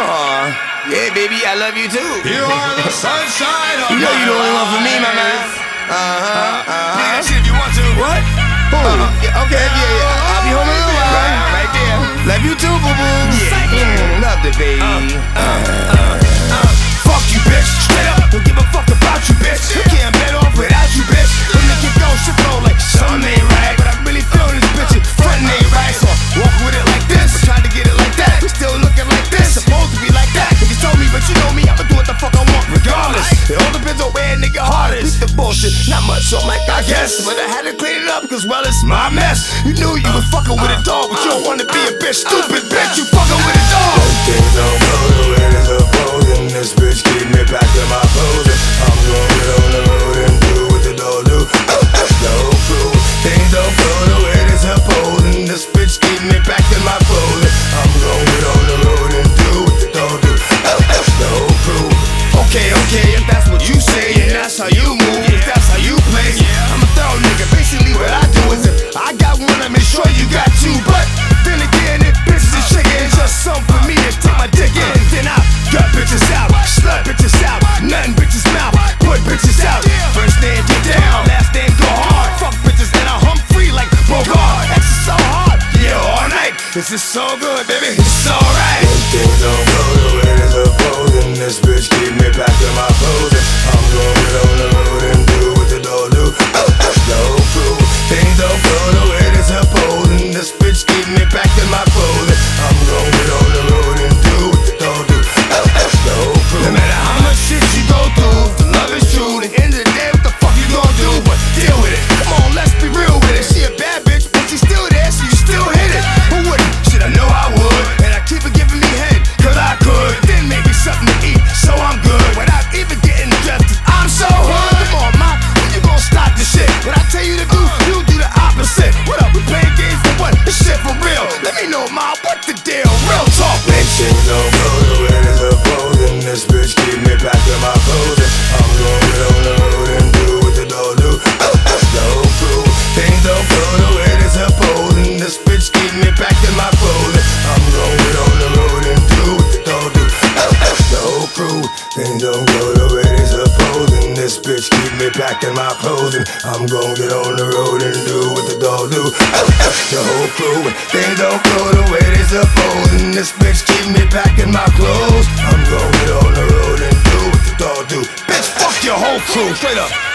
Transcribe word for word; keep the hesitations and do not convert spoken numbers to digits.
Aw, yeah, baby, I love you too. You are the sunshine of You know my you the only one for me, my man. life. Uh-huh, uh-huh. Yeah, shit if you want to. What? Who? Uh, yeah, okay, yeah, yeah. I'll be home in a little while. Right, right there. Love you too, boo-boo. Yeah. Mm, love the baby. Uh, uh, uh, uh. Fuck you, bitch. Straight up. Don't give a fuck about you, bitch. You can't bet off without you, bitch. When they get going, shit flow like something ain't right. But I really feel this bitch. Frontin' ain't right. So I walk with it like this. But try to get it like that. We still looking like this. Supposed to be like that. You told me, but you know me. I'ma do what the fuck I want, regardless. It all depends on where a nigga heart is. Beat the bullshit. Not much, so I'm like, I guess. But I had to clean it up, cause well, it's my mess. You knew you was fucking with a dog, but you don't wanna be a bitch. Stupid bitch, you fucking with a dog. Things don't go the way they're supposed. And this bitch keep me back in my clothing. I'm gonna get on the road and do what the dog do. The whole crew. Things don't go the way they're supposed. And this bitch keep me back in my clothing. I'm gonna get on the road and do what the dog do. The whole crew. Okay, okay, if that's what you say, and that's how you move, if that's how you play, I'm a thorough nigga. Basically, what I do is if I got one, I make sure you got two. But then again, if bitches is chicken, it's just something for me to take my dick in. Then I gut bitches out, slut bitches out, nothing bitches mouth, put bitches out. First stand get down, last stand go hard. Fuck bitches and I hump free like Bogart. X is so hard, yeah, all night. This is so good, baby, it's alright. Things don't go the way they're supposed. And this bitch keep me back in my clothing. I'm gonna get on the road and do what the dog do. The whole crew. Things don't go the way they're supposed. And this bitch keep me back in my clothing. I'm gonna get on the road and do what the dog do. The whole crew. No matter how much shit you go through, the love is true. At the end of the day, what the fuck you gonna do? But deal with it. Come on, let's be real with it. She a bad bitch, but she still there, so you still hit it. Who wouldn't? Shit, I know I would. And I keep it giving me head, cause I could. Then maybe something to eat, so I'm good. Without even getting dressed, 'cause I'm so hood. Come on, ma, when you gon' stop this shit? What I tell you to do, you do the opposite. What up, we playing games for what? This shit for real. Let me know, ma, what the deal? Real talk, bitch. Things don't go the way they're supposed. And this bitch keep me back in my clothing. I'm gonna get on the road and do what the dog do. The whole crew. Things don't go the way they're supposed. And this bitch keep me back in my clothing. I'm gonna get on the road and do what the dog do. The whole crew. Things don't go the way they're supposed. And this bitch keep me back in my clothing. I'm gonna get on the road and do what the dog do. The whole crew. Things don't go the way they're supposed. And this bitch keep me back in my clothes. I'm gonna get on the road and do what the dog do. Bitch, fuck your whole crew, straight up.